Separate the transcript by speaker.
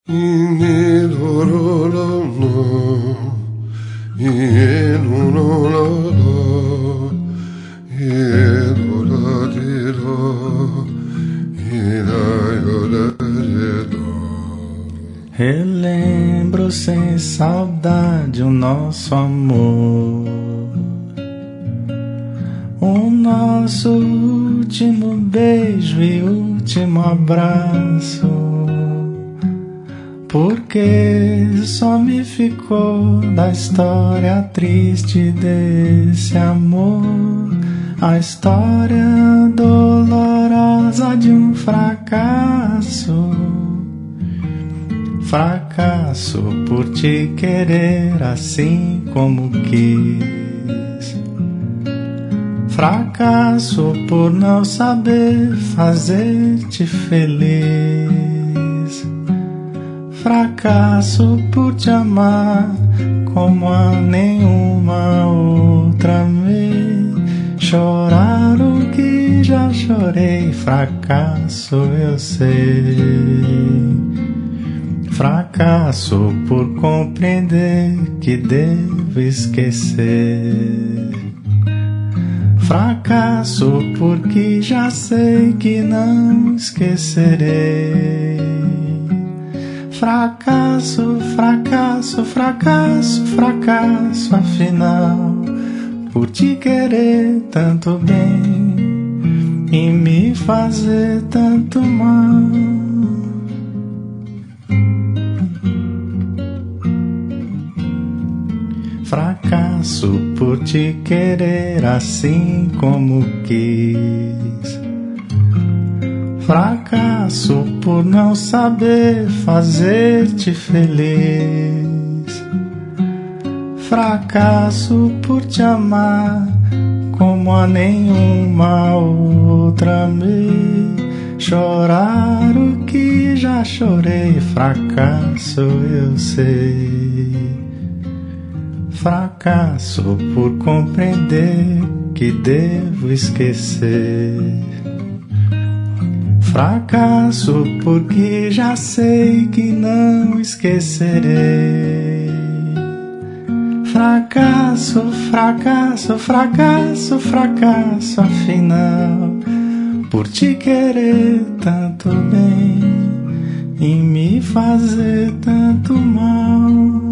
Speaker 1: Relembro sem saudade o nosso amor, o nosso último beijo e último abraço, porque só me ficou da história triste desse amor, a história dolorosa de um fracasso. Fracasso por te querer assim como quis, fracasso por não saber fazer-te feliz, fracasso por te amar como a nenhuma outra amei, chorar o que já chorei, fracasso eu sei. Fracasso por compreender que devo esquecer, fracasso porque já sei que não esquecerei, fracasso, fracasso, fracasso, fracasso, afinal, por te querer tanto bem e me fazer tanto mal. Fracasso por te querer assim como quis, fracasso por não saber fazer-te feliz, fracasso por te amar como a nenhuma outra amei, chorar o que já chorei, fracasso eu sei. Fracasso por compreender que devo esquecer, fracasso porque já sei que não esquecerei, fracasso, fracasso, fracasso, fracasso, afinal, por te querer tanto bem e me fazer tanto mal.